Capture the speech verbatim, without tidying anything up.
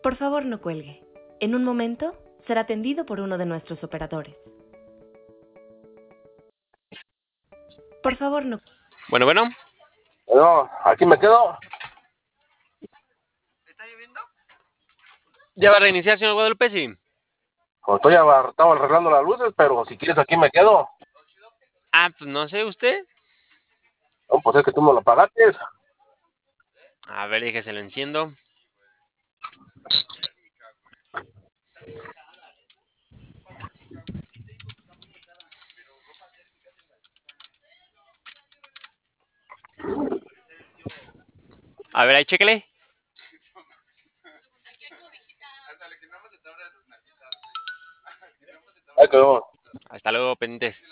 Por favor, no cuelgue. En un momento será atendido por uno de nuestros operadores. Por favor, no. Bueno, bueno. Bueno, aquí me quedo. ¿Está lloviendo? ¿Ya va a reiniciar, señor Guadalupe? Sí. Pues estoy estaba arreglando las luces, pero si quieres aquí me quedo. Ah, pues no sé, ¿usted? No, pues es que tú me lo pagaste. A ver, déjese lo enciendo. A ver, ahí chéquele. Ahí quedó. Hasta luego, pendientes.